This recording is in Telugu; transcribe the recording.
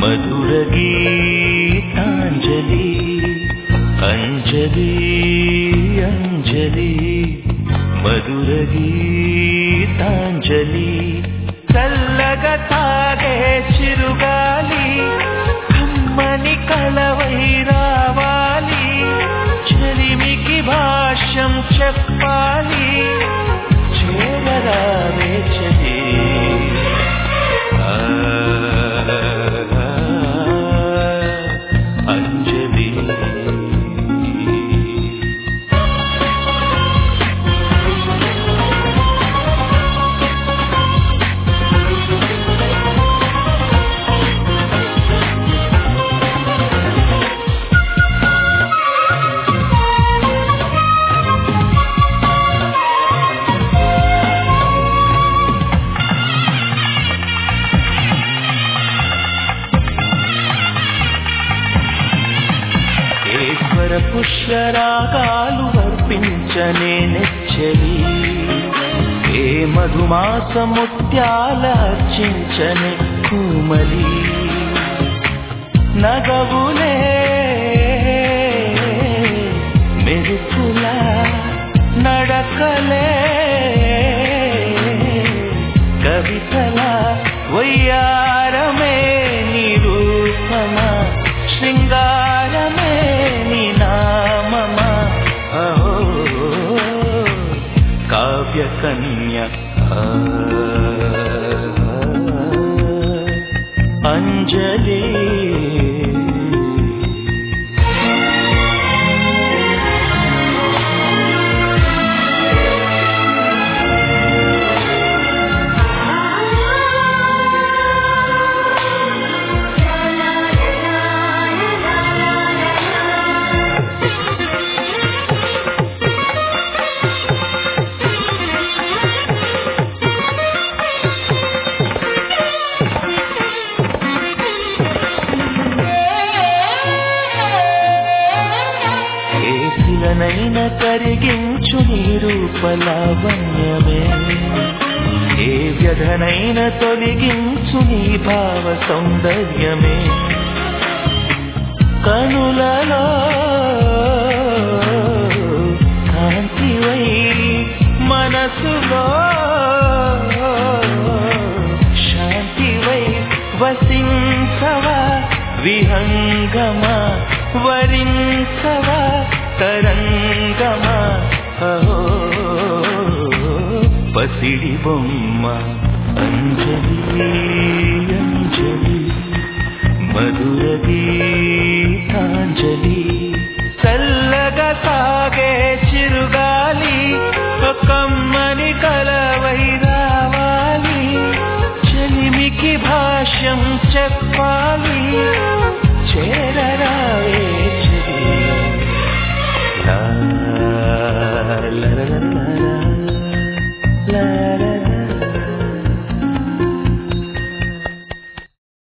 మధుర గీతాంజలి అంజలి అంజలి మధుర గీతాంజలి చల్లగా తాగే చిరుగాలి కమ్మని కలవై రావాలి చెలిమికి భాష్యం చెప్పాలి చేరరావే చలి అంజలి పుష్యరాగాలు వర్పించనే నెచ్చలి ఏ మధుమాస ముత్యాల చించనే కుమలి నగవులే మెరుపుల నడకలే కవితల వయ్యారమే నిరూపమా శృంగారమే కావ్య కన్య అంజలి నైన కరిగించు నిరూపలావణ్యమే ఏ వ్యధనైన తొలగించు నీ భావ సౌందర్యమే కనులలో కాంతివై మనసులో శాంతివై వసించవా విహంగమా వరించవా తరంగమా పసిడి బొమ్మ అంజలి అంజలి మధుర గీతాంజలి చల్లగా సాగే చిరుగాలి కమ్మని కలవై రావాలి చెలిమికి భాష్యం చెప్పాలి చేరరా